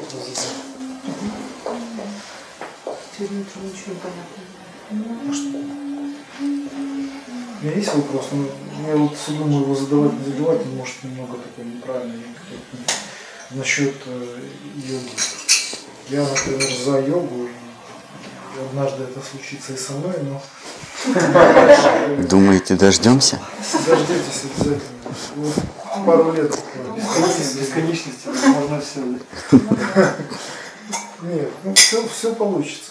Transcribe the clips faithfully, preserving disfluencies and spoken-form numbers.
вопрос задать. Сегодня утром ничего не понятно. А что? У меня есть вопрос, но я вот все думаю его задавать, не задавать, но может немного такой неправильный. Насчет э, йоги. Я, например, за йогу, и однажды это случится и со мной, но... Думаете, дождемся? Дождитесь обязательно. Вот, пару лет. Бесконечности, можно все. Нет, ну все, все получится.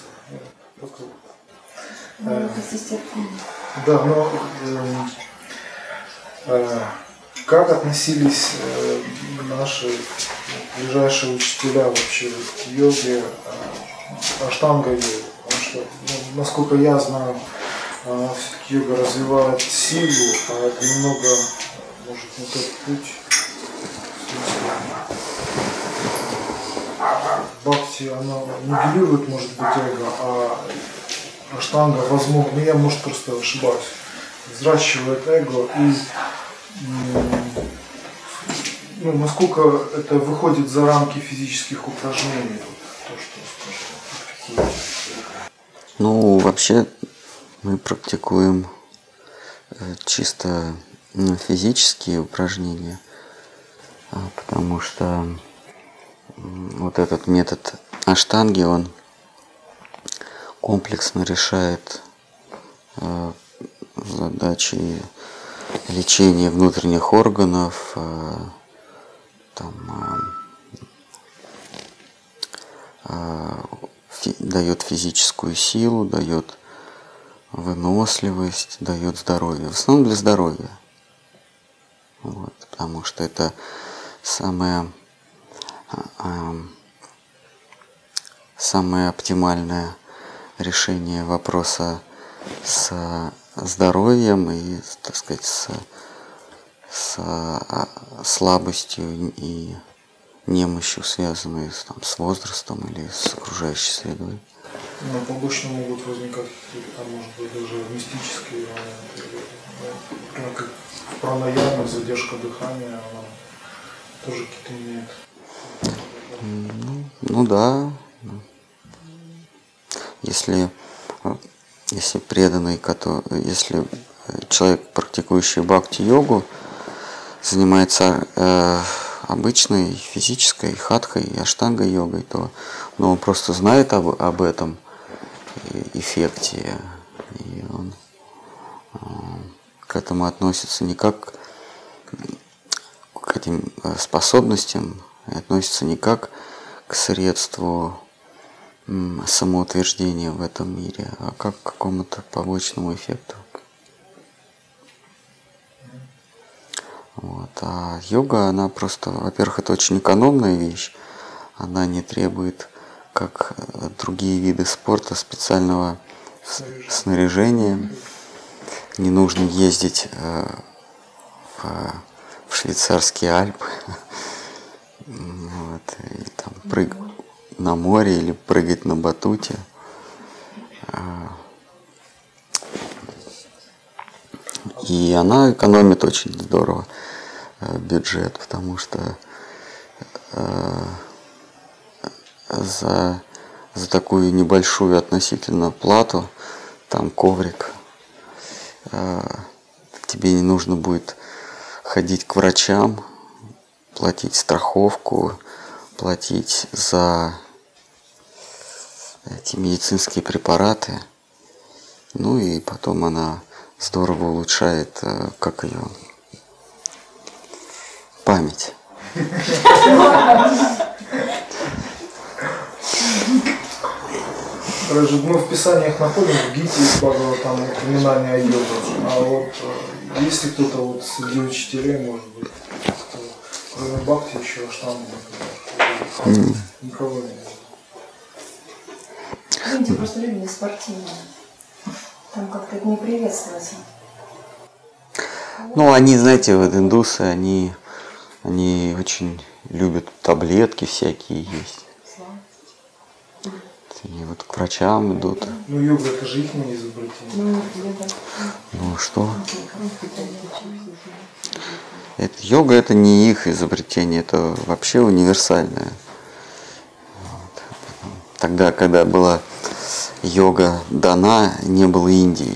Ну, это естественно. Да, но э, э, как относились э, наши ближайшие учителя вообще к йоге, э, аштанга-йоге? Потому что, ну, насколько я знаю, э, все-таки йога развивает силу, а это немного, может, не тот путь. Бхакти, она нивелирует, может быть, эго, а аштанга, возможно, я, может, просто ошибаюсь, взращивает эго и ну, насколько это выходит за рамки физических упражнений, то, что, скажем, Ну, вообще мы практикуем чисто физические упражнения, потому что вот этот метод аштанги, он комплексно решает э, задачи лечения внутренних органов, э, там, э, э, фи, дает физическую силу, дает выносливость, дает здоровье. В основном для здоровья. Вот, потому что это самое, э, самое оптимальное решение вопроса с здоровьем и, так сказать, с, с слабостью и немощью, связанной с, там, с возрастом или с окружающей средой. Но побочно могут возникать какие-то, там, может быть, даже мистические моменты. Например, как в пранаяме, задержка дыхания, она тоже какие-то имеет. Ну, ну да. Если, если преданный, если человек, практикующий бхакти-йогу, занимается э, обычной физической хатхой и аштанга-йогой, то ну, он просто знает об, об этом эффекте, и он э, к этому относится не как к этим способностям, относится не как к средству самоутверждения в этом мире, а как к какому-то побочному эффекту. Вот. А йога, она просто, во-первых, это очень экономная вещь, она не требует, как другие виды спорта, специального снаряжения, не нужно ездить в, в швейцарские Альпы, вот, и там прыг... на море или прыгать на батуте. И она экономит очень здорово бюджет, потому что за, за такую небольшую относительно плату, там коврик, тебе не нужно будет ходить к врачам, платить страховку, платить за эти медицинские препараты. Ну и потом она здорово улучшает, как ее, память. Мы в Писаниях находим, в Гите из Бхагаватам упоминание о йоге. А вот есть ли кто-то вот среди учителей, может быть, кроме Бхакти еще аштанга, например? Mm. Никого нет. Люди просто люди не спортивные. Там как-то это не приветствуется. Ну, они, знаете, вот индусы, они, они очень любят таблетки всякие есть. Они вот к врачам идут. Ну, йога это же их не изобретение. Ну что? Это, йога это не их изобретение, это вообще универсальное. Тогда, когда была йога дана, не было Индии.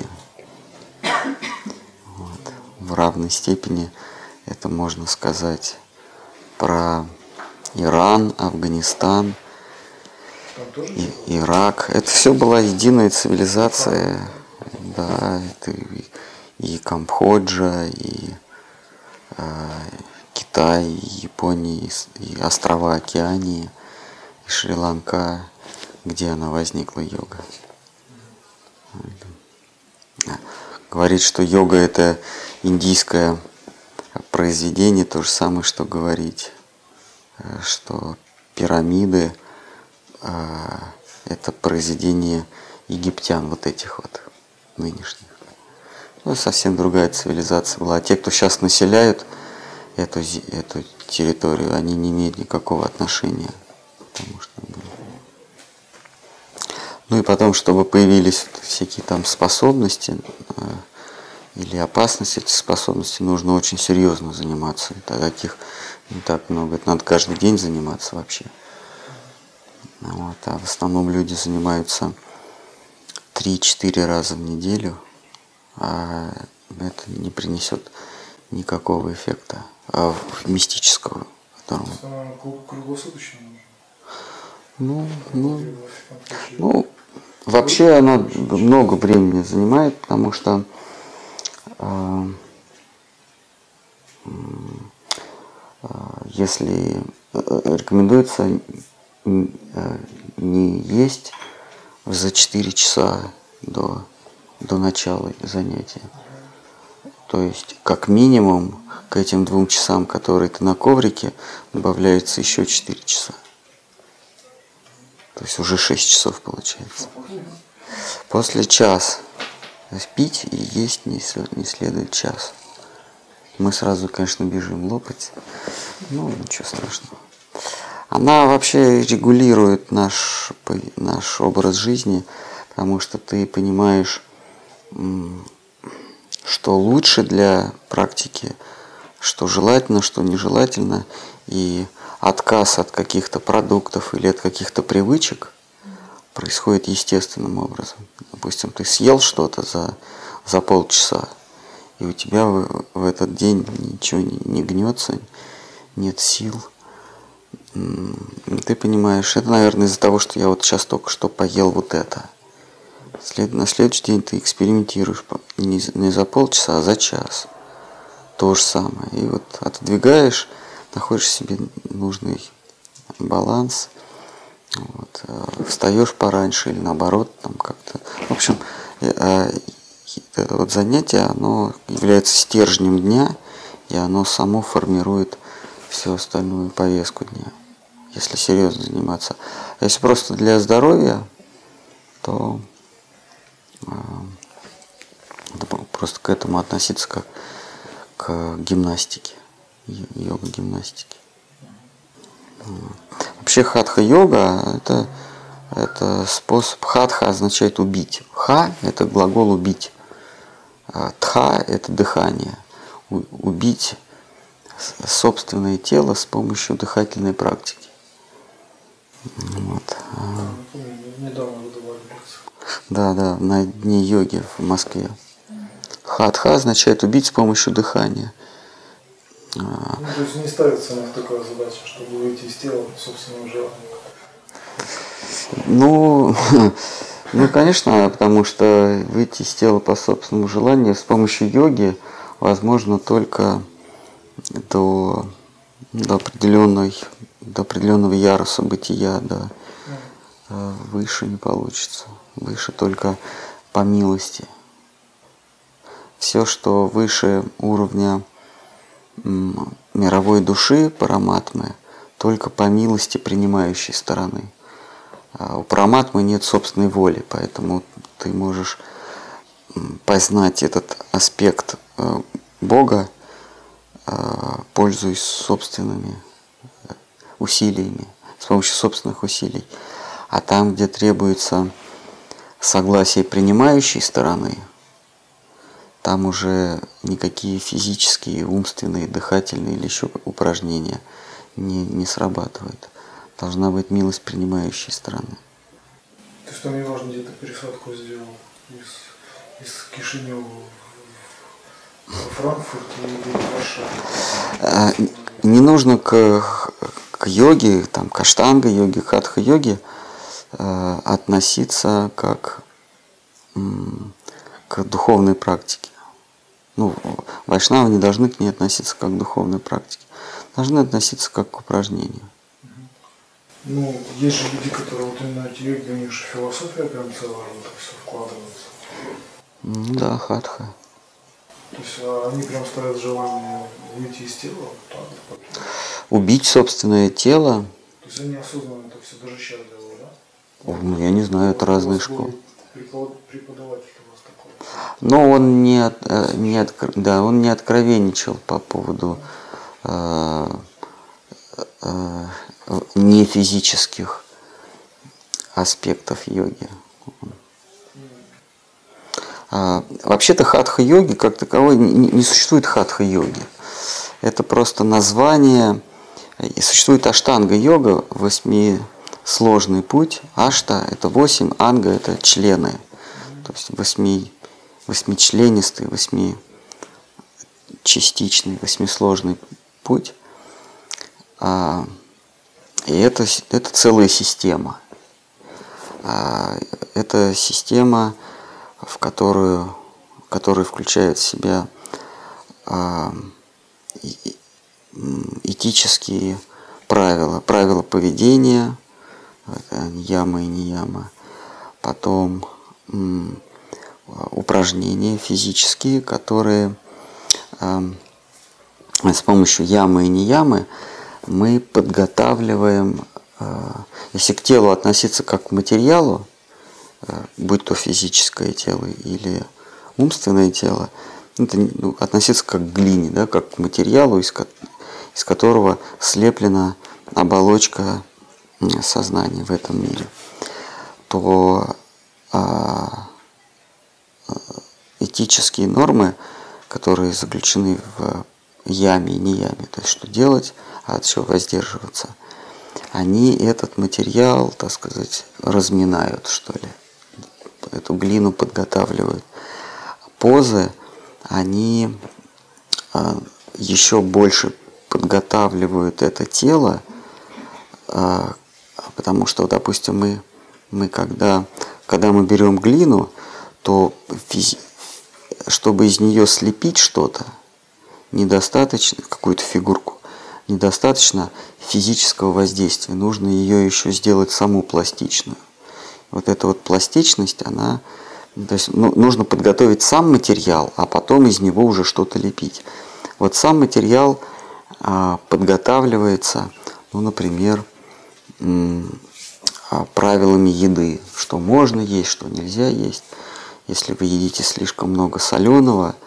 Вот. В равной степени это можно сказать про Иран, Афганистан, и, Ирак. Это все была единая цивилизация. Да, это и, и Камбоджа, и э, Китай, и Япония, и, и острова Океании, и Шри-Ланка, где она возникла, йога. Говорит, что йога это индийское произведение, то же самое, что говорить, что пирамиды э, это произведение египтян, вот этих вот нынешних. Ну, совсем другая цивилизация была. А те, кто сейчас населяют эту, эту территорию, они не имеют никакого отношения. Потому что, ну и потом, чтобы появились всякие там способности э, или опасности, эти способности нужно очень серьезно заниматься. Это таких не так много. Это надо каждый день заниматься вообще. Вот. А в основном люди занимаются три-четыре раза в неделю, а это не принесет никакого эффекта а мистического. Которому... Круглосуточно нужно. Ну, ну, ну, вообще она много времени занимает, потому что э, э, если рекомендуется не есть за четыре часа до, до начала занятия. То есть, как минимум, к этим двум часам, которые ты на коврике, добавляется еще четыре часа. То есть уже шесть часов получается. После час. То есть пить и есть не следует час. Мы сразу, конечно, бежим лопать. Ну, ничего страшного. Она вообще регулирует наш, наш образ жизни, потому что ты понимаешь, что лучше для практики, что желательно, что нежелательно, и отказ от каких-то продуктов или от каких-то привычек происходит естественным образом. Допустим, ты съел что-то за, за полчаса, и у тебя в, в этот день ничего не, не гнется, нет сил. Ты понимаешь, это, наверное, из-за того, что я вот сейчас только что поел вот это. След, на следующий день ты экспериментируешь не, не за полчаса, а за час. То же самое. И вот отодвигаешь, находишь себе нужный баланс, вот, встаешь пораньше или наоборот, там как-то. В общем, это вот занятие, оно является стержнем дня, и оно само формирует всю остальную повестку дня, если серьезно заниматься. А если просто для здоровья, то э, просто к этому относиться как к гимнастике, йога-гимнастике. Вообще хатха-йога это, это способ. Хатха означает убить. Ха это глагол убить. Тха это дыхание. У, убить собственное тело с помощью дыхательной практики. Вот. Недавно выдавали лекцию. Да, да, на дне йоги в Москве. Хатха означает убить с помощью дыхания. Ну, то есть не ставится у них такая задача, чтобы выйти из тела по собственному желанию. Ну, ну, конечно, потому что выйти из тела по собственному желанию с помощью йоги возможно только до, до, определенной, до определенного яруса бытия, да. Выше не получится. Выше только по милости. Все, что выше уровня мировой души параматмы, только по милости принимающей стороны. А у параматмы нет собственной воли, поэтому ты можешь познать этот аспект Бога, пользуясь собственными усилиями, с помощью собственных усилий. А там, где требуется согласие принимающей стороны, там уже никакие физические, умственные, дыхательные или еще упражнения не, не срабатывают. Должна быть милость принимающей стороны. есть там не важно, где ты пересадку сделал, из, из Кишинева в Франкфурт или в Варшаву. Не нужно к, к йоге, там, к аштанга-йоге, к хатха-йоге э, относиться как м, к духовной практике. Ну, вайшнавы не должны к ней относиться как к духовной практике. Должны относиться как к упражнению. Ну, есть же люди, которые вот именно эти йоги, у них же философия прям целая, вот все вкладывается. Ну да, хатха. То есть а они прям ставят желание выйти из тела, вот так вот. Убить собственное тело, То есть они осознанно это все даже сейчас делают, да? ну, я не знаю, это Вот разные у вас школы. был Преподаватель у вас такой. Но он не, от- э, не, откр- да, он не откровенничал по поводу э, э, не физических аспектов йоги. А, вообще-то хатха-йоги как таковой не, не существует хатха-йоги. Это просто название. И существует аштанга-йога, восьмисложный путь. Ашта – это восемь, анга – это члены. То есть восьми, восьмичленистый, восьмичастичный, восьмисложный путь. А, и это, это целая система. А, это система, в которую, которая включает в себя а, и, этические правила, правила поведения, яма и нияма, потом м, упражнения физические, которые э, с помощью ямы и неямы мы подготавливаем, э, если к телу относиться как к материалу, э, будь то физическое тело или умственное тело, это, ну, относиться как к глине, да, как к материалу, из, из которого слеплена оболочка сознания в этом мире, то а, этические нормы, которые заключены в яме и неяме, то есть что делать, а от чего воздерживаться, они этот материал, так сказать, разминают, что ли, эту глину подготавливают. Позы, они а, еще больше подготавливают это тело, а, потому что, допустим, мы, мы когда, когда мы берем глину, то физи- чтобы из нее слепить что-то, недостаточно, какую-то фигурку, недостаточно физического воздействия, нужно ее еще сделать саму пластичную. Вот эта вот пластичность, она, то есть, ну, нужно подготовить сам материал, а потом из него уже что-то лепить. Вот сам материал а, подготавливается, ну, например, м, а, правилами еды, что можно есть, что нельзя есть. Если вы едите слишком много соленого,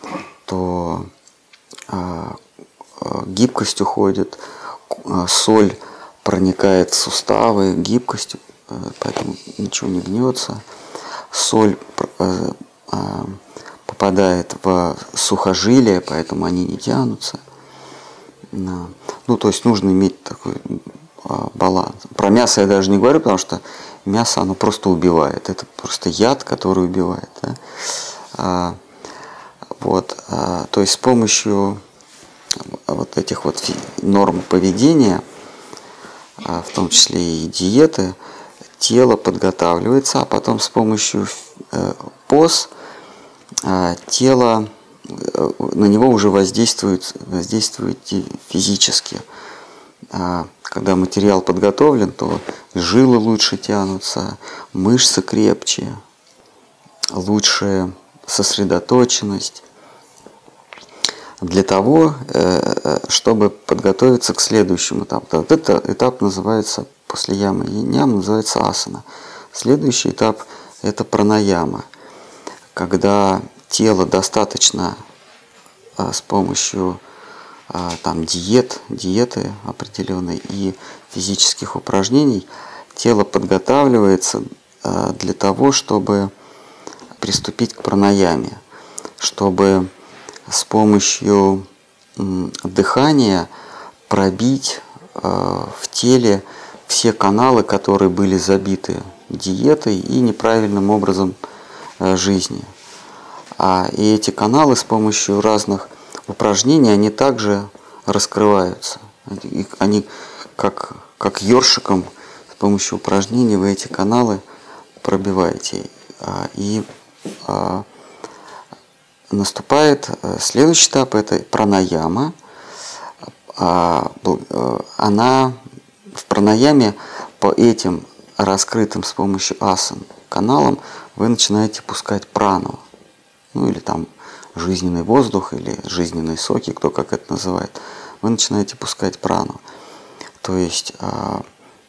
то а, а, гибкость уходит, а, соль проникает в суставы, гибкость, а, поэтому ничего не гнется. Соль а, а, попадает в сухожилия, поэтому они не тянутся. Ну, то есть нужно иметь такой а, баланс. Про мясо я даже не говорю, потому что мясо, оно просто убивает. Это просто яд, который убивает. Да? А, вот, а, то есть с помощью вот этих вот норм поведения, а, в том числе и диеты, тело подготавливается, а потом с помощью э, поз э, тело, э, на него уже воздействует, воздействует физически. А когда материал подготовлен, то жилы лучше тянутся, мышцы крепче, лучшая сосредоточенность. Для того, чтобы подготовиться к следующему этапу. Вот этот этап называется, после ямы и нямы, называется асана. Следующий этап – это пранаяма, когда тело достаточно с помощью там, диет, диеты определенной и физических упражнений, тело подготавливается для того, чтобы приступить к пранаяме, чтобы с помощью дыхания пробить в теле все каналы, которые были забиты диетой и неправильным образом жизни. А и эти каналы с помощью разных упражнений, они также раскрываются. Они как, как ёршиком с помощью упражнений вы эти каналы пробиваете. И наступает следующий этап, это пранаяма. Она в пранаяме по этим раскрытым с помощью асан каналам вы начинаете пускать прану. Ну или там жизненный воздух, или жизненные соки, кто как это называет. Вы начинаете пускать прану. То есть а,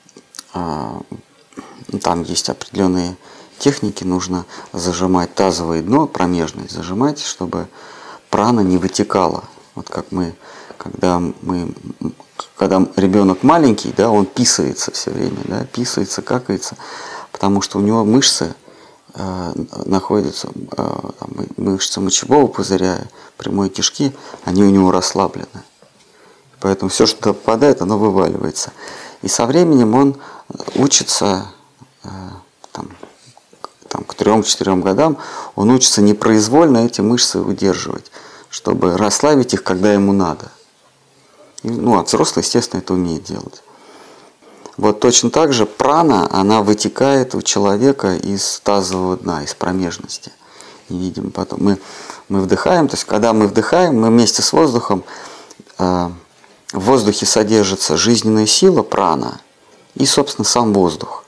а, там есть определенные техники, нужно зажимать тазовое дно, промежность зажимать, чтобы прана не вытекала. Вот как мы, когда мы, когда ребенок маленький, да, он писается все время, да, писается, какается, потому что у него мышцы э, находятся, э, там, мышцы мочевого пузыря, прямой кишки, они у него расслаблены. Поэтому все, что попадает, оно вываливается. И со временем он учится, э, там, там, к трем-четырем годам, он учится непроизвольно эти мышцы удерживать, чтобы расслабить их, когда ему надо. И, ну, а взрослый, естественно, это умеет делать. Вот точно так же прана, она вытекает у человека из тазового дна, из промежности. Не видим потом. Мы, мы вдыхаем, то есть когда мы вдыхаем, мы вместе с воздухом, э, в воздухе содержится жизненная сила, прана, и, собственно, сам воздух.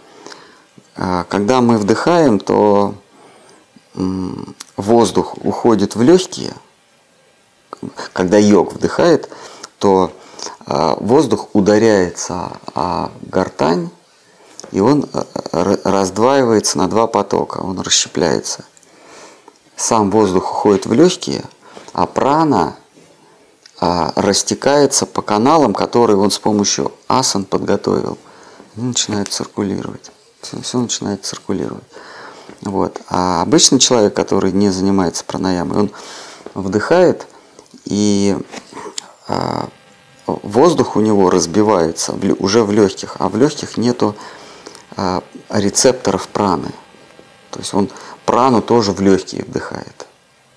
Э, когда мы вдыхаем, то э, воздух уходит в легкие. Когда йог вдыхает, то э, воздух ударяется о гортань, и он э, раздваивается на два потока, он расщепляется. Сам воздух уходит в легкие, а прана э, растекается по каналам, которые он с помощью асан подготовил. И начинает циркулировать. Все, все начинает циркулировать. Вот. А обычный человек, который не занимается пранаямой, он вдыхает, и э, воздух у него разбивается в, уже в легких, а в легких нету э, рецепторов праны. То есть он прану тоже в легкие вдыхает.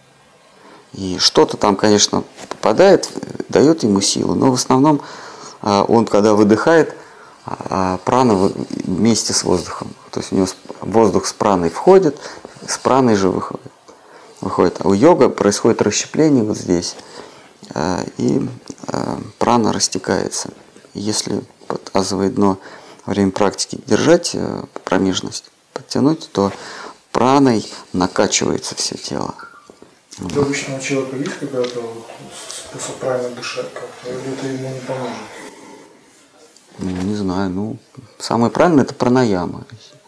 И что-то там, конечно, попадает, дает ему силу, но в основном э, он, когда выдыхает, э, прана вместе с воздухом. То есть у него воздух с праной входит, с праной же выходит. выходит. А у йога происходит расщепление вот здесь, э, и э, прана растекается. Если тазовое дно во время практики держать, э, промежность подтянуть, то праной накачивается все тело. Для обычного человека есть какая-то вот способ правильно дышать как-то, или это ему не поможет? Ну, не знаю, ну, самое правильное это пранаяма.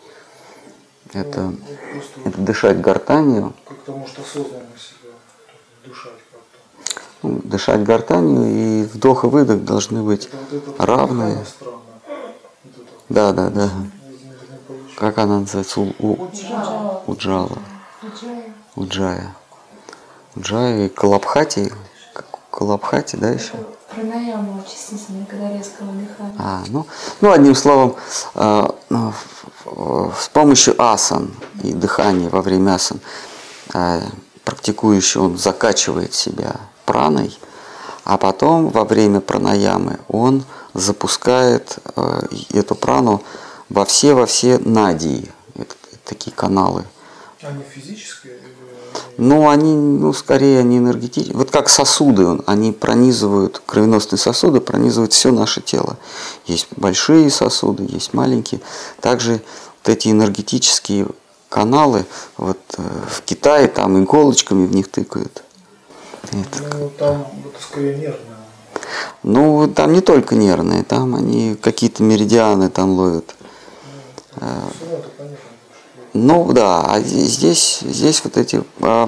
Это, ну, это дышать гортанью. Как-то может осознанно себя дышать как-то. Ну, дышать гортанью, и вдох и выдох должны быть это, вот это равные. Вот это. Да, да, да. Не, не получается. Как она называется? У, у, Уджала. уджала. Уджая. Уджая. Уджая и Калабхати. Калабхати, да, еще? Пранаяма очистительная, когда резко выдыхаем. А, ну, ну, одним словом, э, э, с помощью асан и дыхания во время асан э, практикующий, он закачивает себя праной, а потом во время пранаямы он запускает э, эту прану во все, во все надии, это, это такие каналы. Они физические? Или... Ну, они, ну, скорее, они энергетические. Вот как сосуды, они пронизывают, кровеносные сосуды пронизывают все наше тело. Есть большие сосуды, есть маленькие. Также вот эти энергетические каналы, вот в Китае там иголочками в них тыкают. Это... Ну, там это скорее нервное. Ну, там не только нервные, там они какие-то меридианы там ловят. Ну, все это понятно. Ну да, а здесь, здесь вот эти а,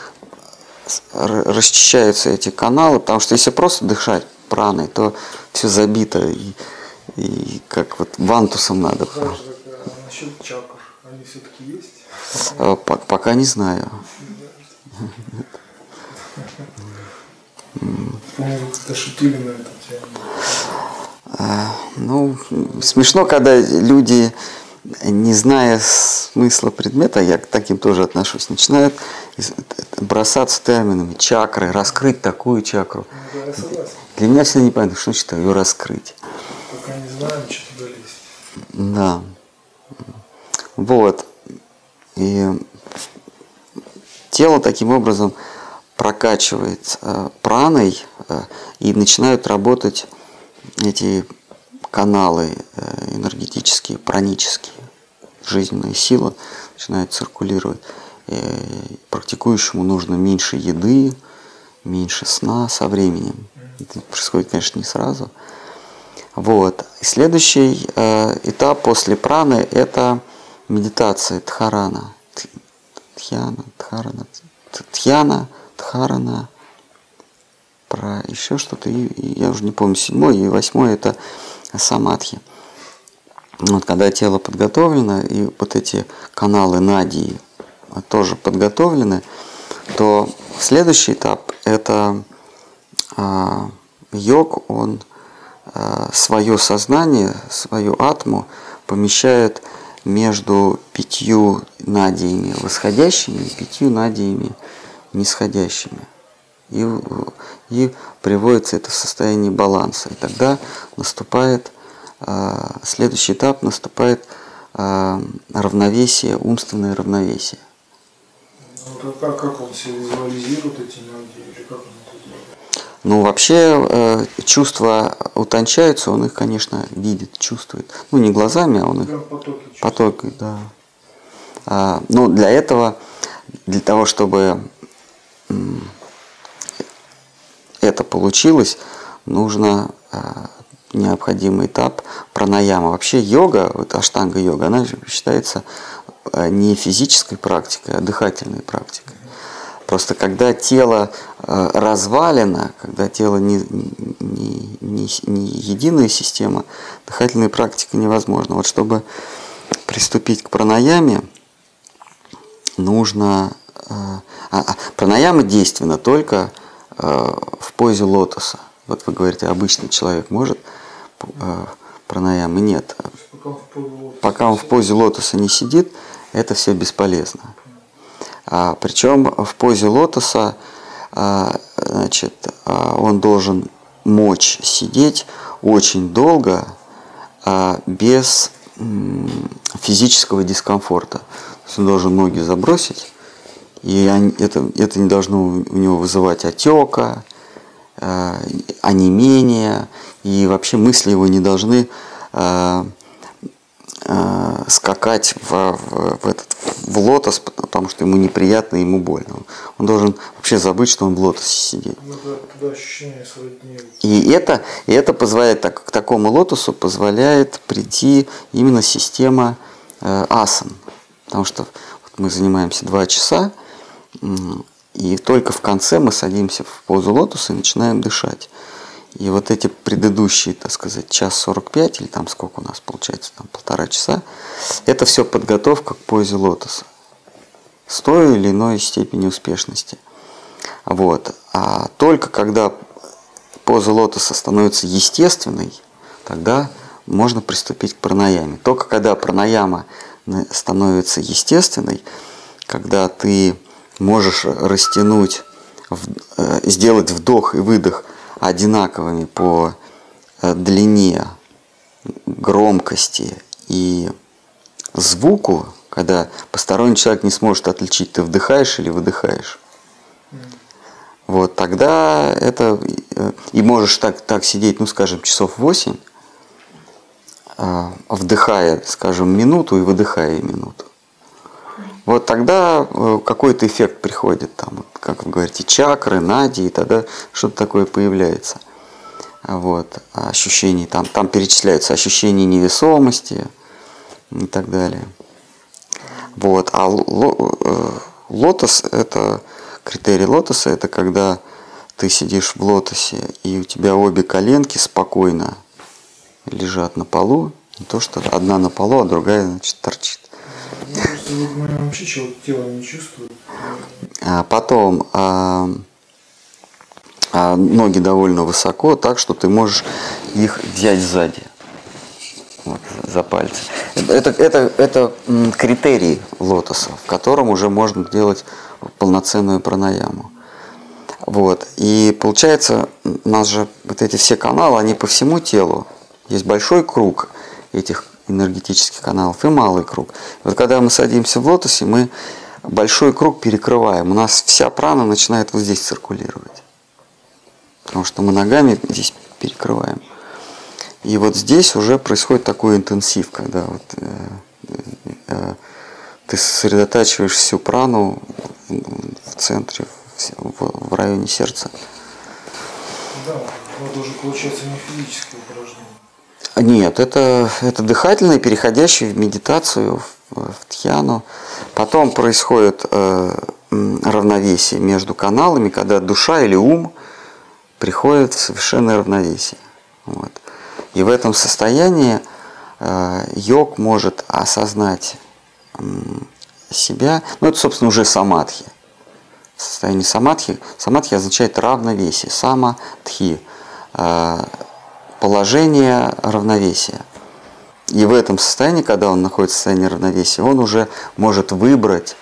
расчищаются эти каналы, потому что если просто дышать праной, то все забито, и, и как вот вантусом надо. Знаешь, а насчет чакр, они все-таки есть? А, по, пока не знаю. Помню, как-то шутили на эту тему. А, ну, смешно, когда люди не зная смысла предмета, я к таким тоже отношусь, начинают бросаться терминами чакры, раскрыть такую чакру. Ну, да, я согласен. Для меня всегда непонятно, что значит ее раскрыть. Пока не знаем, что туда лезть. Да. Вот. И тело таким образом прокачивает э, праной, э, и начинают работать эти каналы э, энергетические, пранические. Жизненная сила начинает циркулировать. И практикующему нужно меньше еды, меньше сна со временем. Это происходит, конечно, не сразу. Вот. И следующий э, этап после праны – это медитация дхарана. Дхьяна, дхарана, дхьяна, дхарана, про еще что-то, и, и я уже не помню, седьмой и восьмой – это самадхи. Вот, когда тело подготовлено, и вот эти каналы надии тоже подготовлены, то следующий этап – это а, йог, он а, свое сознание, свою атму помещает между пятью надиями восходящими и пятью надиями нисходящими. И, и приводится это в состояние баланса. И тогда наступает, э, следующий этап наступает э, равновесие, умственное равновесие. Ну, как, как он себе визуализирует эти ноги, или как он это делает? Ну, вообще, э, чувства утончаются, он их, конечно, видит, чувствует. Ну, не глазами, а он их... Прям потоки чувствует. Потоки, да. А, ну, для этого, для того, чтобы м, это получилось, нужно а, необходимый этап пранаяма. Вообще йога, вот аштанга-йога, она же считается а, не физической практикой, а дыхательной практикой. Просто когда тело э, развалено, когда тело не, не, не, не единая система, дыхательная практика невозможна. Вот чтобы приступить к пранаяме, нужно... Э, а, пранаяма действенна только э, в позе лотоса. Вот вы говорите, обычный человек может э, пранаямы? Нет. Пока он в позе лотоса, Пока он в позе лотоса не сидит, это все бесполезно. А, причем в позе лотоса а, значит, а, он должен мочь сидеть очень долго а, без м, физического дискомфорта. То есть он должен ноги забросить, и они, это, это не должно у него вызывать отека, а, онемения, и вообще мысли его не должны а, а, скакать в, в, в, этот, в лотос, потому что ему неприятно, ему больно. Он должен вообще забыть, что он в лотосе сидит. Ну, да, туда ощущение сродни. И это, и это позволяет, так, к такому лотосу позволяет прийти именно система э, асан. Потому что вот мы занимаемся два часа, и только в конце мы садимся в позу лотоса и начинаем дышать. И вот эти предыдущие, так сказать, час сорок пять, или там сколько у нас получается, там полтора часа, это все подготовка к позе лотоса с той или иной степени успешности. Вот. А только когда поза лотоса становится естественной, тогда можно приступить к пранаяме. Только когда пранаяма становится естественной, когда ты можешь растянуть, сделать вдох и выдох одинаковыми по длине, громкости и звуку, когда посторонний человек не сможет отличить, ты вдыхаешь или выдыхаешь. Mm. Вот тогда это... И можешь так, так сидеть, ну, скажем, часов восемь, вдыхая, скажем, минуту и выдыхая минуту. Вот тогда какой-то эффект приходит, там, как вы говорите, чакры, нади, и тогда что-то такое появляется. Вот, ощущения, там, там перечисляются ощущения невесомости и так далее. Вот, а лотос, это, критерий лотоса, это когда ты сидишь в лотосе, и у тебя обе коленки спокойно лежат на полу, не то, что одна на полу, а другая, значит, торчит. Ну, просто мы вообще чего-то тело не чувствует. А потом а, а, ноги довольно высоко, так что ты можешь их взять сзади. Вот, за пальцы. Это, это, это критерий лотоса, в котором уже можно делать полноценную пранаяму. Вот. И получается, у нас же вот эти все каналы, они по всему телу. Есть большой круг этих энергетических каналов и малый круг. Вот когда мы садимся в лотосе, мы большой круг перекрываем. У нас вся прана начинает вот здесь циркулировать. Потому что мы ногами здесь перекрываем. И вот здесь уже происходит такой интенсив, когда вот, э, э, ты сосредотачиваешь всю прану в центре, в, в районе сердца. Да, это уже получается не физическое упражнение. Нет, это, это дыхательное, переходящее в медитацию, в, в дхьяну. Потом происходит э, равновесие между каналами, когда душа или ум приходит в совершенное равновесие. Вот. И в этом состоянии э, йог может осознать э, себя, ну это, собственно, уже самадхи. Состояние самадхи. Самадхи означает равновесие. Сама-дхи. Э, положение равновесия. И в этом состоянии, когда он находится в состоянии равновесия, он уже может выбрать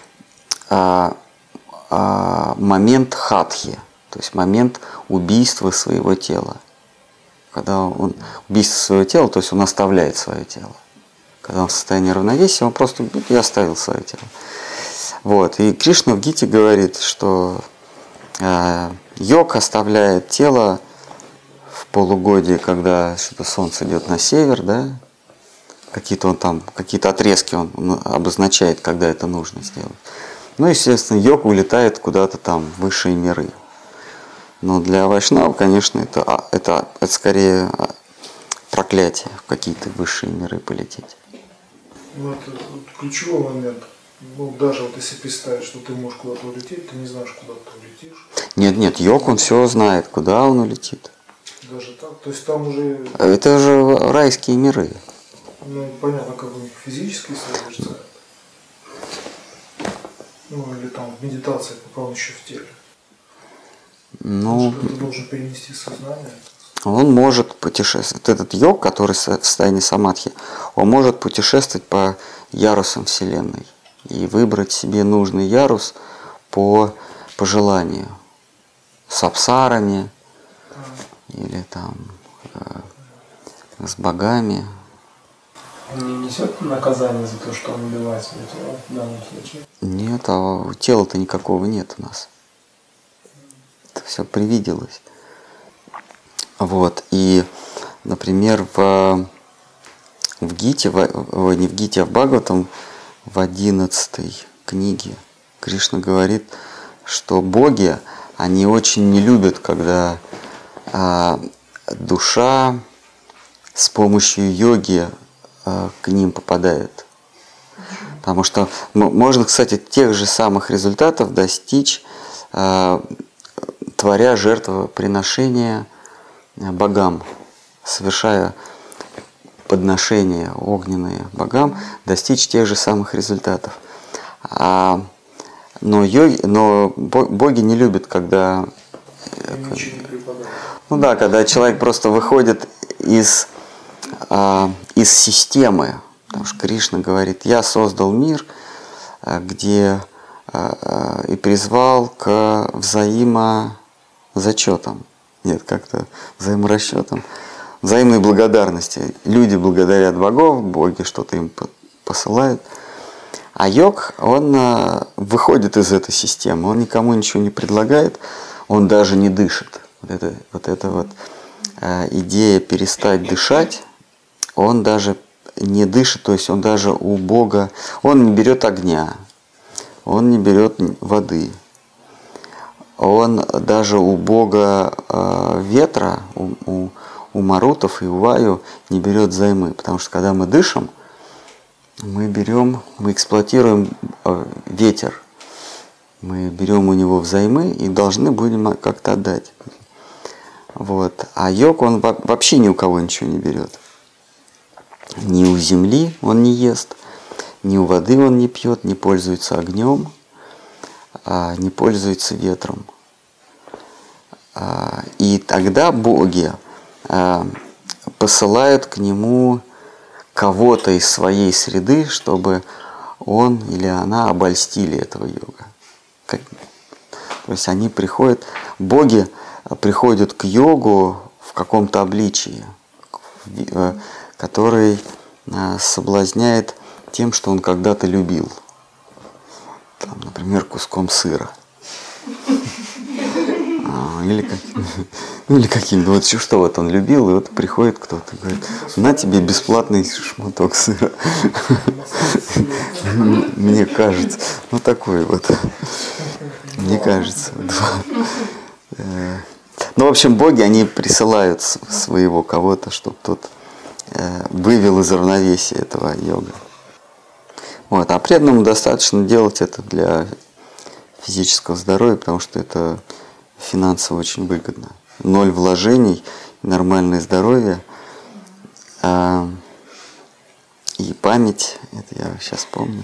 э, э, момент хатхи, то есть момент убийства своего тела. Когда он убийство своего тела, то есть он оставляет свое тело. Когда он в состоянии равновесия, он просто и оставил свое тело. Вот. И Кришна в Гите говорит, что э, йог оставляет тело в полугодие, когда что-то солнце идет на север, да, какие-то он там, какие-то отрезки он обозначает, когда это нужно сделать. Ну, естественно, йог улетает куда-то там в высшие миры. Но для вайшнава, конечно, это, это, это скорее проклятие, в какие-то высшие миры полететь. Ну, это вот ключевой момент. Ну, даже вот если представить, что ты можешь куда-то улететь, ты не знаешь, куда ты улетишь. Нет, нет, йог, он все знает, куда он улетит. Даже так? То есть там уже... Это же райские миры. Ну, понятно, как у них физически совершается. Ну, или там в медитации, пока он еще в теле. Ну, ты должен перенести сознание. Он может путешествовать. Этот йог, который в состоянии самадхи, он может путешествовать по ярусам Вселенной и выбрать себе нужный ярус по, по желанию. С апсарами а. или там э, с богами. Он не несет наказание за то, что он убивает свое тело в данном случае? Нет, а тела-то никакого нет у нас. Это все привиделось. Вот. И, например, в, в Гите, в, не в Гите, а в Бхагаватам, в одиннадцатой книге Кришна говорит, что боги, они очень не любят, когда а, душа с помощью йоги а, к ним попадает. Потому что можно, кстати, тех же самых результатов достичь, а, творя жертвоприношения богам, совершая подношения огненные богам, достичь тех же самых результатов. А, но, йоги, но боги не любят, когда... Ну да, когда человек просто выходит из, а, из системы. Потому что Кришна говорит, я создал мир, где а, и призвал к взаимозачетам. Нет, как-то взаиморасчетам, взаимной благодарности. Люди благодарят богов, боги что-то им посылают. А йог, он выходит из этой системы, он никому ничего не предлагает, он даже не дышит. Вот это вот, это вот идея перестать дышать, он даже не дышит, то есть он даже у Бога, он не берет огня, он не берет воды. Он даже у бога э, ветра, у, у, у марутов и у ваю не берет взаймы. Потому что когда мы дышим, мы берем, мы эксплуатируем э, ветер. Мы берем у него взаймы и должны будем как-то отдать. Вот. А йог, он вообще ни у кого ничего не берет. Ни у земли он не ест, ни у воды он не пьет, не пользуется огнем. Не пользуется ветром. И тогда боги посылают к нему кого-то из своей среды, чтобы он или она обольстили этого йога. Как, то есть они приходят, боги приходят к йогу в каком-то обличии, который соблазняет тем, что он когда-то любил. Там, например, куском сыра. А, или, как, ну, или каким-то. Вот что вот он любил, и вот приходит кто-то и говорит: на тебе бесплатный шматок сыра. Мне кажется. Ну такой вот. Мне кажется. Ну, в общем, боги, они присылают своего кого-то, чтобы тот вывел из равновесия этого йога. Вот. А преданному достаточно делать это для физического здоровья, потому что это финансово очень выгодно. Ноль вложений, нормальное здоровье. А, и память, это я сейчас помню.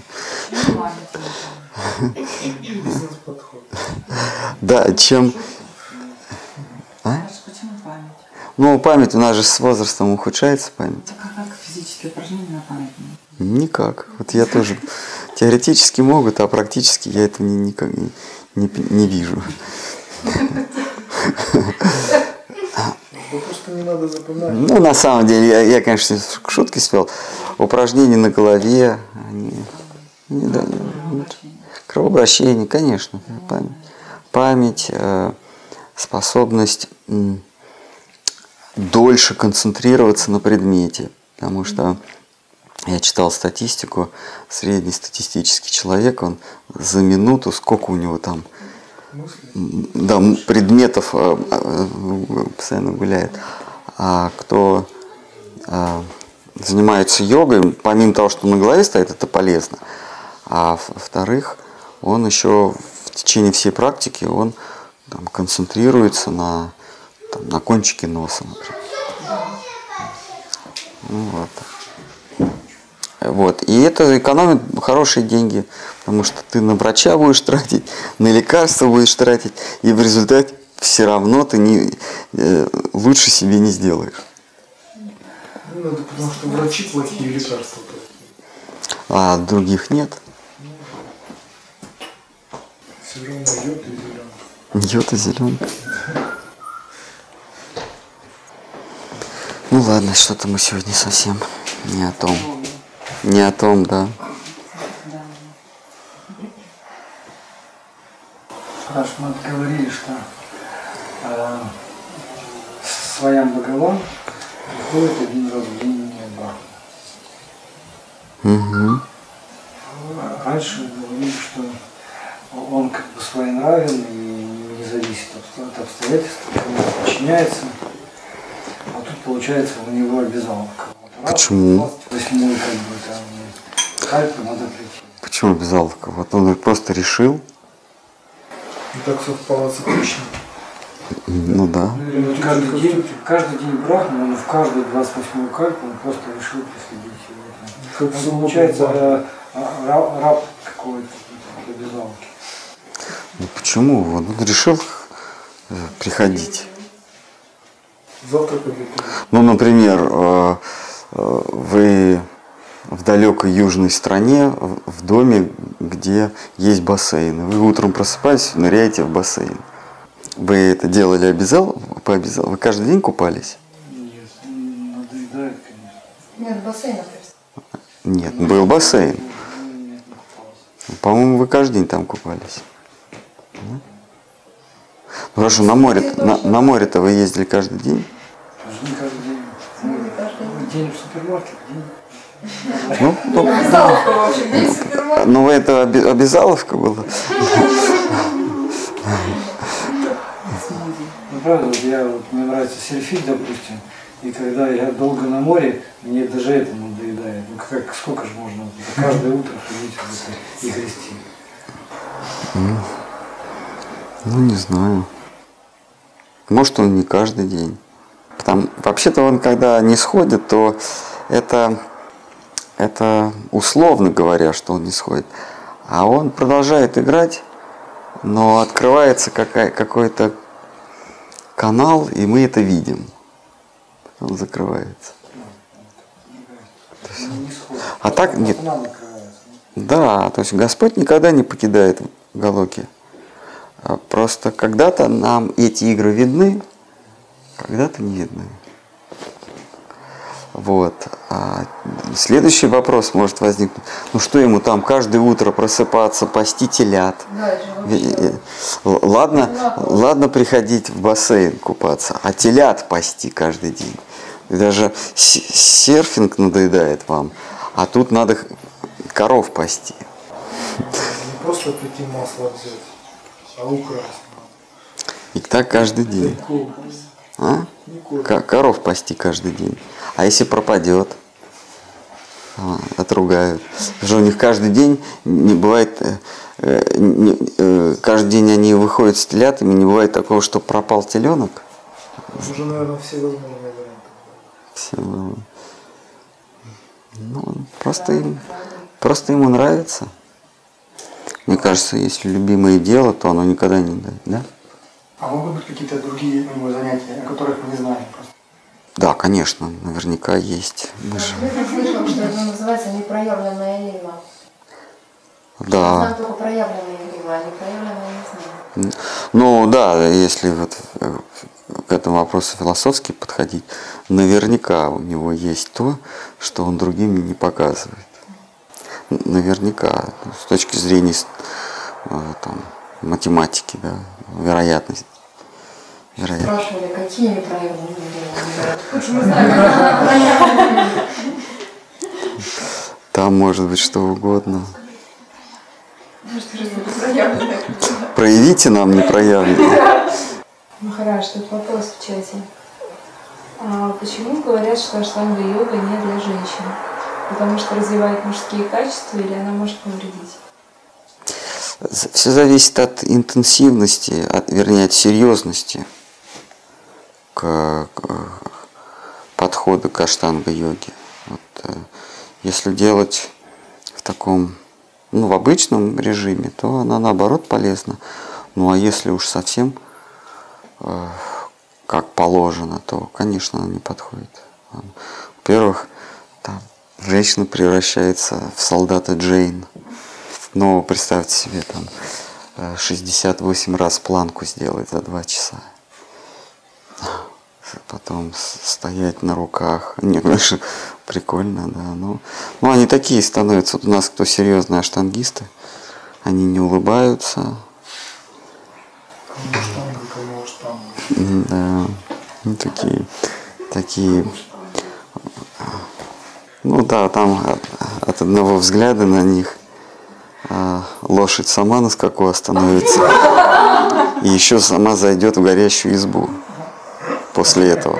Да, чем... А? Почему память? Ну, память у нас же с возрастом ухудшается память. Так а как физические упражнения на память? Никак. Вот я тоже теоретически могут, а практически я этого ни, никак не, не, не вижу. Да просто не надо запоминать. Ну, на самом деле, я, я конечно, к шутке свел. Упражнения на голове, они... Не, да, кровообращение, конечно. Память, память э, способность м, дольше концентрироваться на предмете. Потому что я читал статистику, среднестатистический человек, он за минуту, сколько у него там да, предметов э, э, постоянно гуляет. А кто э, занимается йогой, помимо того, что на голове стоит, это полезно. А во-вторых, он еще в течение всей практики он там, концентрируется на, там, на кончике носа, например. Ну, вот. Вот. И это экономит хорошие деньги, потому что ты на врача будешь тратить, на лекарства будешь тратить, и в результате все равно ты не, э, лучше себе не сделаешь. Ну, это потому что врачи плохие, лекарства плохие. А других нет. Все равно йод и зеленка. Йод и зеленка. Ну ладно, что-то мы сегодня совсем не о том. Не о том, да. Саш, мы говорили, что э, своям Бхагаван приходит один раз в день Брахма. Угу. Раньше говорили, что он как бы своенравен и не зависит от обстоятельств, кому подчиняется. А тут получается у него обязаловка. Вот Почему? Восьмой как бы там кальпу надо прийти. Почему обязаловка? Вот он просто решил. И так совпало циклично. Ну да. И вот каждый день, каждый день Брахма, он в каждую двадцать восьмую кальпу он просто решил присоединить его. Как Он получается э, э, раб, раб какой-то обязаловки. Ну почему? Вот он решил э, приходить. Завтра пойдет. Ну, например, э, э, вы в далекой южной стране, в, в доме, где есть бассейн. Вы утром просыпаетесь, ныряете в бассейн. Вы это делали обязал, по обязал? Вы каждый день купались? Нет, надоедает, конечно. Нет, бассейн. Нет, был бассейн. Нет, не купался. По-моему, вы каждый день там купались. Ну хорошо, на море, на, на море-то вы ездили каждый день? Каждый день, каждый день. Ну, день в супермаркет, день. Ну, ну, Обязаловка вообще, день супермаркет. ну это оби- обязаловка была. Ну правда, вот я, вот, мне нравится серфить, допустим, и когда я долго на море, мне даже это надоедает. Ну как, сколько же можно вот, каждое утро ходить в это и грести? Ну, не знаю. Может, он не каждый день. Потому, вообще-то он, когда не сходит, то это, это условно говоря, что он не сходит. А он продолжает играть, но открывается какая, какой-то канал, и мы это видим. Он закрывается. То есть не сходит. А так нет. Она накрывается. Да, то есть Господь никогда не покидает Галоки. Просто когда-то нам эти игры видны, когда-то не видны. Вот. А следующий вопрос может возникнуть. Ну что ему там каждое утро просыпаться, пасти телят? Да, это вообще... Ладно, ладно приходить в бассейн купаться, а телят пасти каждый день. И даже серфинг надоедает вам, а тут надо коров пасти. Не просто прийти масло взять, а украсть. И так каждый день. А? Коров пасти каждый день. А если пропадет? А, отругают. Потому что у них каждый день не бывает, э, не, э, каждый день они выходят с телятами, не бывает такого, что пропал теленок. Уже, наверное, все возможные варианты. Все. Ну, просто, им, просто ему нравится. Мне кажется, если любимое дело, то оно никогда не дает, да? А могут быть какие-то другие у него занятия, о которых мы не знаем просто? Да, конечно, наверняка есть. Мы же... Я слышала, что это называется непроявленная лима. Да. Знаю только проявленные лимы, а непроявленные не знаю. Ну да, если вот к этому вопросу философски подходить, наверняка у него есть то, что он другим не показывает. Наверняка, с точки зрения там, математики, да, вероятность. Вероятно. Спрашивали, какие непроявленные лимы. Почему знаем? Там может быть что угодно. Проявите нам непроявленное. Махарадж, тут вопрос в чате. А почему говорят, что аштанга-йога не для женщин? Потому что развивает мужские качества или она может повредить? Все зависит от интенсивности, от, вернее, от серьезности к, к подхода к аштанга-йоге. Вот, если делать в таком, ну, в обычном режиме, то она наоборот полезна. Ну а если уж совсем э, как положено, то, конечно, она не подходит. Во-первых, там женщина превращается в солдата Джейн. Но представьте себе, там шестьдесят восемь раз планку сделать за два часа. Потом стоять на руках. Нет, конечно, прикольно, да. Ну, ну, они такие становятся. Вот у нас кто серьезные аштангисты, они не улыбаются. Кому штанга, кому штанга. Да, ну, такие, такие. Ну да, там от, от одного взгляда на них а, лошадь сама на скаку остановится и еще сама зайдет в горящую избу после этого.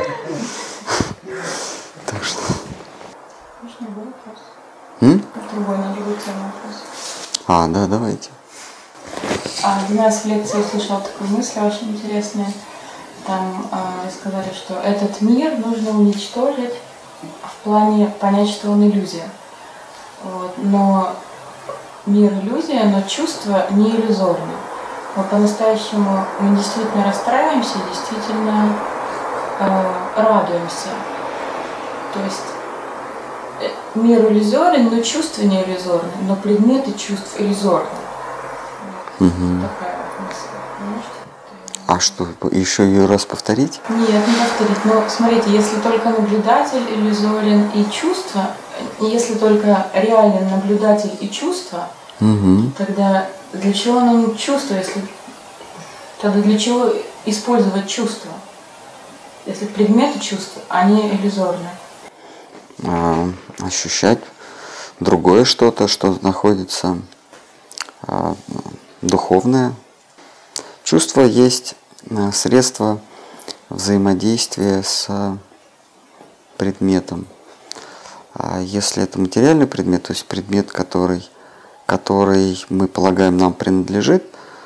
Так что. Можно другой вопрос? М? Другой, на другую тему вопрос. А, да, давайте. А, один раз в лекции услышала такую мысль очень интересную. Там а, сказали, что этот мир нужно уничтожить в плане понять, что он иллюзия. Вот. Но мир иллюзия, но чувство не иллюзорно. Мы по-настоящему мы действительно расстраиваемся, действительно э, радуемся. То есть э, мир иллюзорен, но чувство не иллюзорно, но предметы чувств иллюзорны. Вот. Угу. Такая вот мысль. Можете? А что, еще ее раз повторить? Нет, не повторить. Но смотрите, если только наблюдатель иллюзорен и чувство, если только реален наблюдатель и чувство, Угу. тогда для чего нам чувство, если тогда для чего использовать чувство, если предметы чувства, они иллюзорны? А, ощущать другое что-то, что находится а, духовное. Чувство есть средство взаимодействия с предметом. А если это материальный предмет, то есть предмет, который, который мы полагаем нам принадлежит,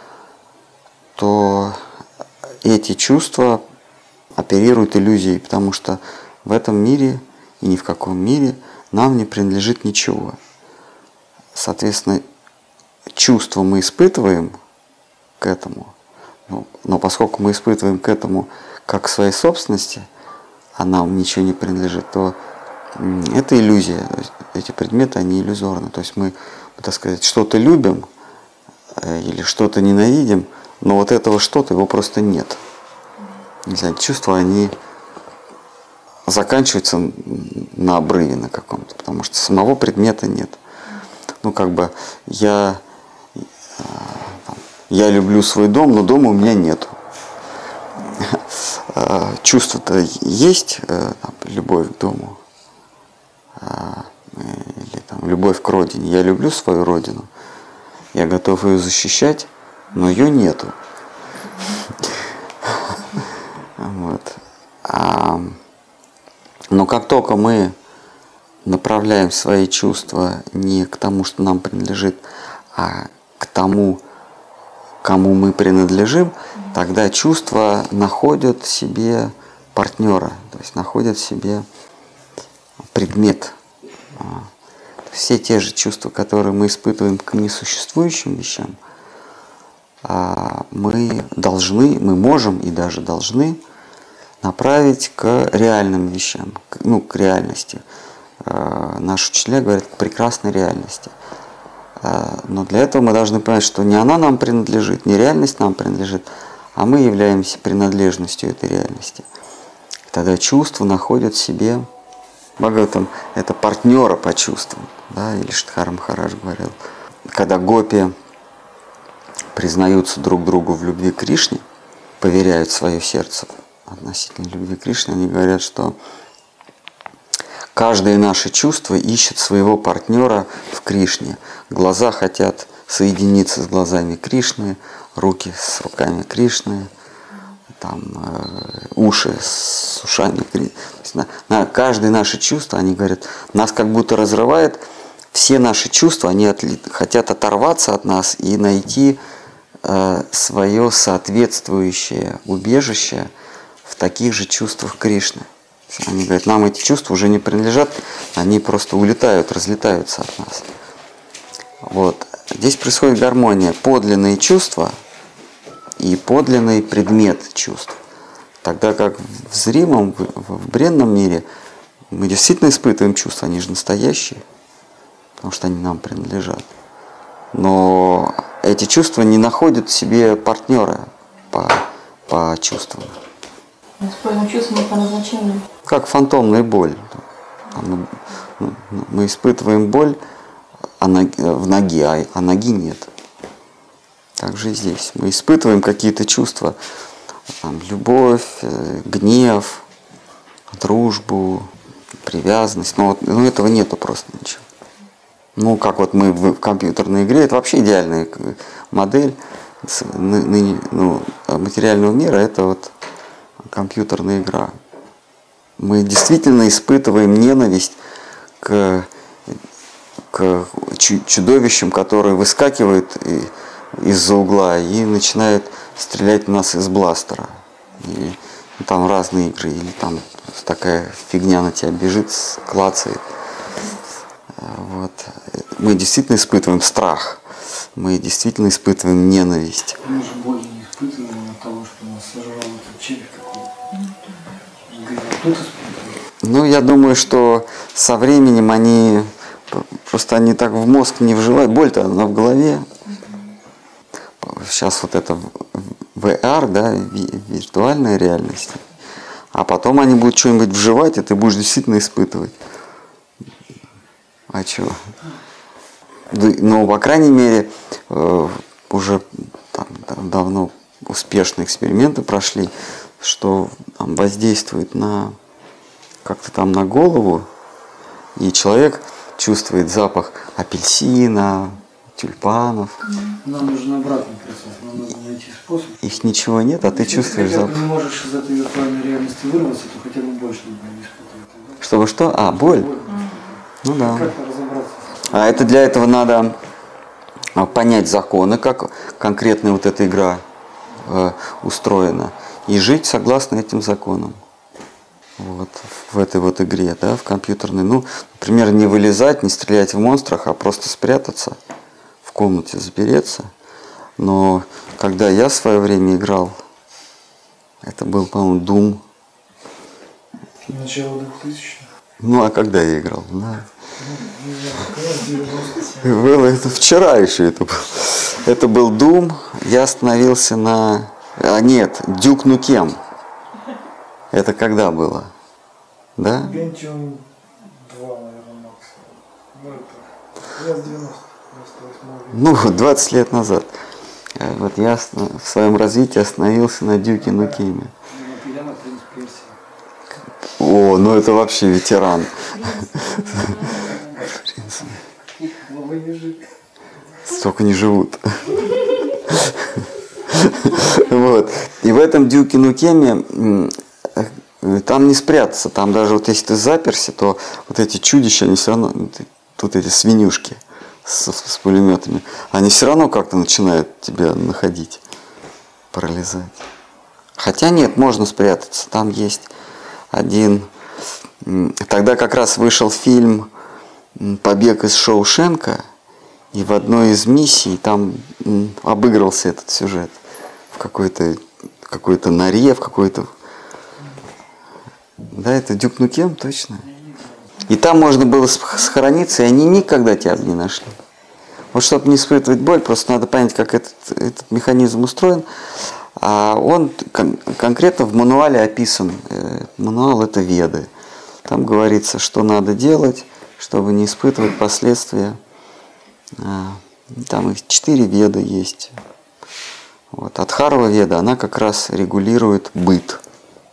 то эти чувства оперируют иллюзией, потому что в этом мире и ни в каком мире нам не принадлежит ничего. Соответственно, чувства мы испытываем к этому, но, но поскольку мы испытываем к этому как к своей собственности, а нам ничего не принадлежит, то это иллюзия. То есть эти предметы, они иллюзорны. То есть мы, так сказать, что-то любим или что-то ненавидим, но вот этого что-то, его просто нет. Не знаю, чувства, они заканчиваются на обрыве на каком-то, потому что самого предмета нет. Ну, как бы, я, я люблю свой дом, но дома у меня нету. Чувство-то есть, там, любовь к дому, или там, любовь к родине. Я люблю свою родину, я готов ее защищать, но ее нету. Вот. А, но как только мы направляем свои чувства не к тому, что нам принадлежит, а к тому, кому мы принадлежим, тогда чувства находят себе партнера, то есть находят себе предмет. Все те же чувства, которые мы испытываем к несуществующим вещам, мы должны, мы можем и даже должны направить к реальным вещам, ну, к реальности. Наши учителя говорят, к прекрасной реальности. Но для этого мы должны понять, что не она нам принадлежит, не реальность нам принадлежит, а мы являемся принадлежностью этой реальности. Тогда чувства находят в себе, Бхагаватам, это партнера по чувствам, да, или Штхар Махарадж говорил, когда гопи признаются друг другу в любви к Кришне, поверяют свое сердце относительно любви к Кришне, они говорят, что каждое наше чувство ищет своего партнера в Кришне. Глаза хотят соединиться с глазами Кришны, руки с руками Кришны, там, э, уши с ушами Кришны. То есть на, на каждое наше чувство, они говорят, нас как будто разрывает, все наши чувства, они отли, хотят оторваться от нас и найти э, свое соответствующее убежище в таких же чувствах Кришны. Они говорят, нам эти чувства уже не принадлежат, они просто улетают, разлетаются от нас. Вот. Здесь происходит гармония. Подлинные чувства и подлинный предмет чувств. Тогда как в зримом, в бренном мире мы действительно испытываем чувства, они же настоящие, потому что они нам принадлежат. Но эти чувства не находят в себе партнера по, по чувствам. Мы используем чувства не по назначению. Как фантомная боль. Мы, мы испытываем боль в ноге, а, а ноги нет. Так же и здесь. Мы испытываем какие-то чувства. Там, любовь, гнев, дружбу, привязанность. Но, вот, ну, этого нету просто ничего. Ну, как вот мы в компьютерной игре, это вообще идеальная модель ну, материального мира, это вот компьютерная игра. Мы действительно испытываем ненависть к, к чудовищам, которые выскакивают из-за угла и начинают стрелять в нас из бластера. И, и там разные игры, или там такая фигня на тебя бежит, клацает. Вот. Мы действительно испытываем страх, мы действительно испытываем ненависть. Мы же боли не испытываем от того, что нас сожрал этот червь какой-то. Кто-то испытывает. Ну, я думаю, что со временем они просто они так в мозг не вживают. Боль-то она в голове. Сейчас вот это ви ар, да, виртуальная реальность. А потом они будут что-нибудь вживать, и ты будешь действительно испытывать. А чего? Ну, по крайней мере, уже там, давно успешные эксперименты прошли, что там, воздействует на как-то там на голову, и человек чувствует запах апельсина, тюльпанов. Нам нужен обратный процесс, нам нужно найти способ. Их ничего нет, а ты Если чувствуешь ты хотя бы запах. не можешь из этой виртуальной реальности вырваться, то хотя бы больше не испытывать. Чтобы что? А, боль? Боль. Ну да. Как-то разобраться. А это для этого надо понять законы, как конкретно вот эта игра э, устроена, и жить согласно этим законам. Вот, в этой вот игре, да, в компьютерной. Ну, например, не вылезать, не стрелять в монстрах, а просто спрятаться, в комнате запереться. Но когда я в свое время играл, это был, по-моему, Doom. Начало двухтысячных. Ну, а когда я играл? Да. Не знаю, как раз девяностые. Было это вчера еще это был. Это был Doom. Я остановился на... А нет, Duke Nukem. Это когда было? Да? Pentium два, наверное, максимум. Ну, это как раз девяностых. девяносто восьмой. Ну, двадцать лет назад. Э, Вот я с- в своем развитии остановился на Дюке Нукеме. Пьяный принц Персии. О, ну это вообще ветеран. Главы ежик. Столько не живут. Вот. И в этом Дюке Нукеме м, э, там не спрятаться. Там даже вот если ты заперся, то вот эти чудища, они все равно, тут эти свинюшки с, с пулеметами, они все равно как-то начинают тебя находить, пролезать. Хотя нет, можно спрятаться. Там есть один... м, Тогда как раз вышел фильм м, «Побег из Шоушенка», и в одной из миссий там м, обыгрывался этот сюжет. В какой-то какой-то норе, в какой-то... Да, это Дюк Нукем, точно. И там можно было сх- схорониться, и они никогда тебя бы не нашли. Вот чтобы не испытывать боль, просто надо понять, как этот, этот механизм устроен. А он кон- конкретно в мануале описан. Э, Мануал – это Веды. Там говорится, что надо делать, чтобы не испытывать последствия. А, Там их четыре Веды есть. Вот. Адхарва Веда, она как раз регулирует быт.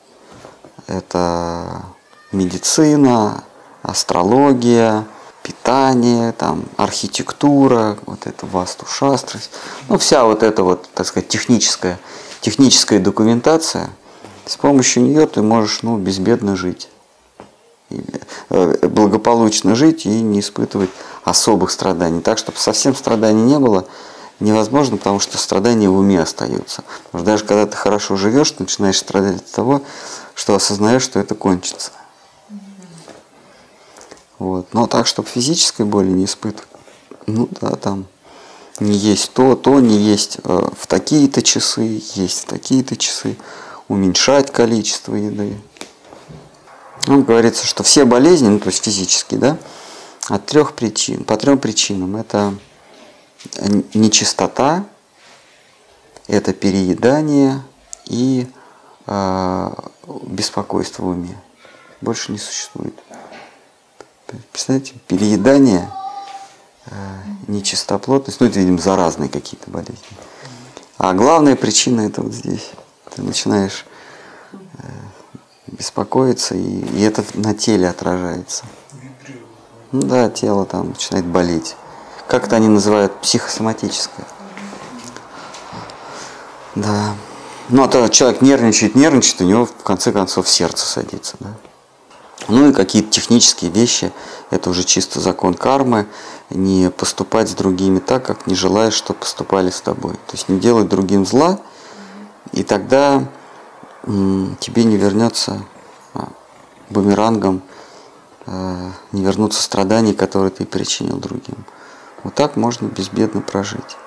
Это медицина, астрология, питание, там, архитектура, вот это васту-шастры. Ну, вся вот эта вот, так сказать, техническая, техническая документация, с помощью нее ты можешь, ну, безбедно жить. И, э, благополучно жить и не испытывать особых страданий. Так, чтобы совсем страданий не было, невозможно, потому что страдания в уме остаются. Потому что даже когда ты хорошо живешь, ты начинаешь страдать от того, что осознаешь, что это кончится. Вот. Но так, чтобы физической боли не испытывать, ну да, там не есть то, то, не есть э, в такие-то часы, есть в такие-то часы, уменьшать количество еды. Ну, говорится, что все болезни, ну то есть физические, да, от трех причин, по трем причинам. Это нечистота, это переедание и э, беспокойство в уме. Больше не существует. Представляете, переедание, э, нечистоплотность, ну это, видимо, заразные какие-то болезни. А главная причина это вот здесь. Ты начинаешь э, беспокоиться, и, и это на теле отражается. Ну да, тело там начинает болеть. Как это они называют? Психосоматическое. Да. Ну, а то человек нервничает, нервничает, у него в конце концов сердце садится, да. Ну и какие-то технические вещи, это уже чисто закон кармы, не поступать с другими так, как не желаешь, чтобы поступали с тобой. То есть не делать другим зла, и тогда м, тебе не вернется а, бумерангом, а, не вернутся страдания, которые ты причинил другим. Вот так можно безбедно прожить.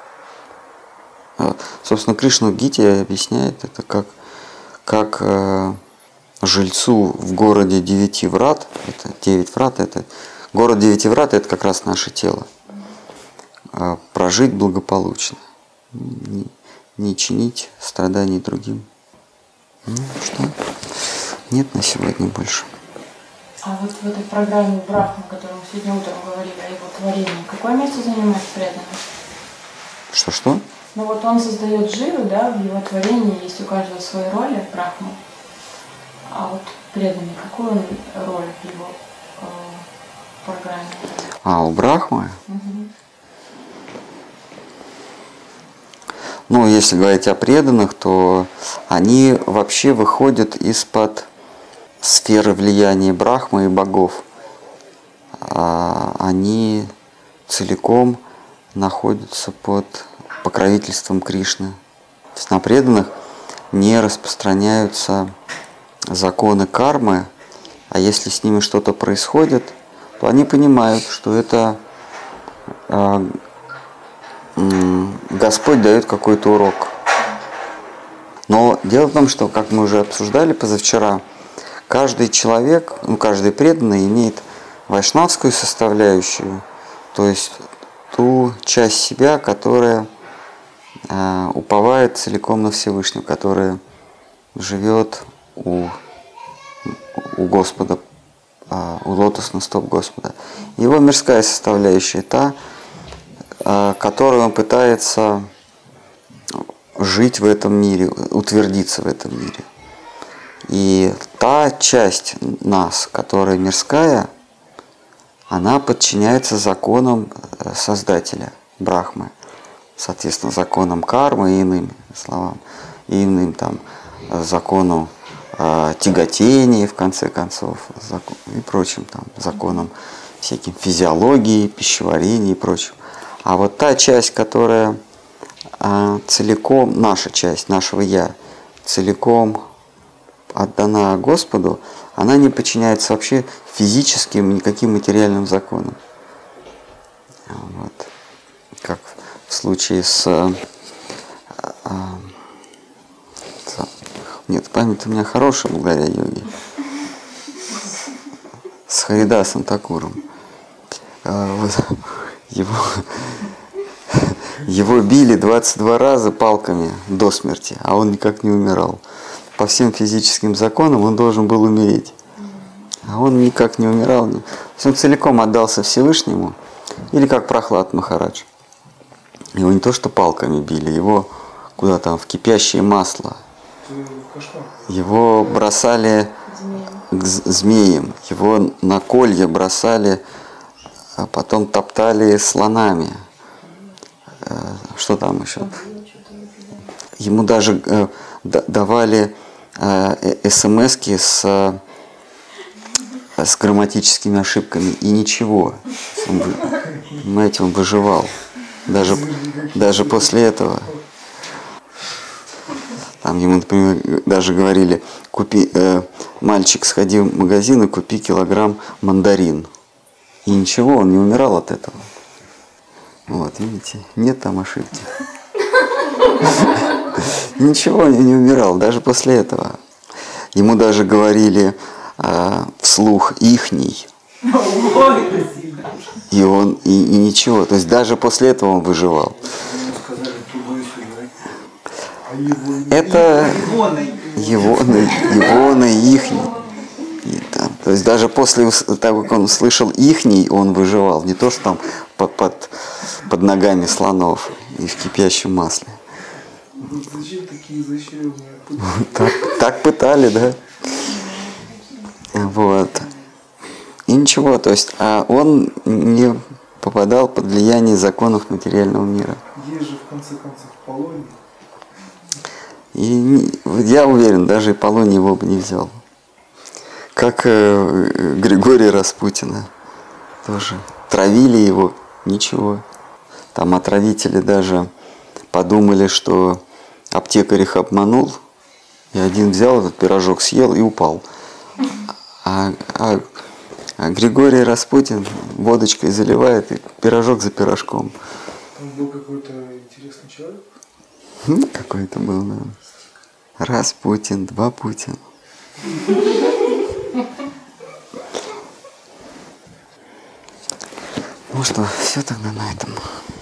А, собственно, Кришна в Гите объясняет это как, как а, жильцу в городе девяти врат, это девять врат, это город девяти врат, это как раз наше тело, а, прожить благополучно, не, не чинить страданий другим. Ну что, нет на сегодня больше. А вот в этой программе Брахма, о которой мы сегодня утром говорили, о его творении, какое место занимает преданный? Что-что? Ну вот он создает дживы, да, в его творении есть у каждого свои роли, Брахма. А вот преданный, какую он роль в его э, программе? А, у Брахмы? Угу. Ну, если говорить о преданных, то они вообще выходят из-под сферы влияния Брахмы и богов. А они целиком находятся под покровительством Кришны. То есть на преданных не распространяются законы кармы, а если с ними что-то происходит, то они понимают, что это э, э, Господь дает какой-то урок. Но дело в том, что, как мы уже обсуждали позавчера, каждый человек, ну, каждый преданный имеет вайшнавскую составляющую, то есть ту часть себя, которая э, уповает целиком на Всевышнего, которая живет у, у Господа, э, у лотосных стоп Господа. Его мирская составляющая та, э, которую он пытается жить в этом мире, утвердиться в этом мире. И та часть нас, которая мирская, она подчиняется законам Создателя, Брахмы, соответственно, законам кармы и иным словам, и иным там закону э, тяготения, в конце концов, закон, и прочим там законам всяким физиологии, пищеварения и прочим. А вот та часть, которая э, целиком, наша часть, нашего «я», целиком отдана Господу, она не подчиняется вообще физическим, никаким материальным законам. Вот. Как в случае с... А, с нет, память у меня хорошая благодаря йоге. С Харидасом Такуром. А, вот, его, его били двадцать два раза палками до смерти, а он никак не умирал. По всем физическим законам он должен был умереть. А он никак не умирал. То есть он целиком отдался Всевышнему, или как Прохлад Махарадж. Его не то что палками били, его куда там, в кипящее масло. Его бросали к змеям, его на колья бросали, а потом топтали слонами. Что там еще? Ему даже давали эс-эм-эски с, с грамматическими ошибками, и ничего. Он, понимаете, он выживал. Даже, даже после этого. Там ему, например, даже говорили, купи, э, мальчик, сходи в магазин и купи килограмм мандарин. И ничего, он не умирал от этого. Вот, видите, нет там ошибки. Ничего, не, не умирал, даже после этого. Ему даже говорили э, вслух ихний. И он, и, и ничего, то есть даже после этого он выживал. Это его, его на ихний. И, там, то есть даже после того, как он услышал ихний, он выживал. Не то, что там под, под, под ногами слонов и в кипящем масле. Зачем такие изощренные? Так, так пытали, да? Вот. И ничего, то есть, а он не попадал под влияние законов материального мира. Есть же, в конце концов, Полоний. И я уверен, даже и Полоний его бы не взял. Как э, Григория Распутина. Тоже травили его, ничего. Там отравители даже подумали, что аптекарь их обманул, и один взял этот пирожок, съел и упал. А, а, а Григорий Распутин водочкой заливает, и пирожок за пирожком. Там был какой-то интересный человек? Какой-то был, да. Распутин, два Путин. Ну что, все тогда на этом.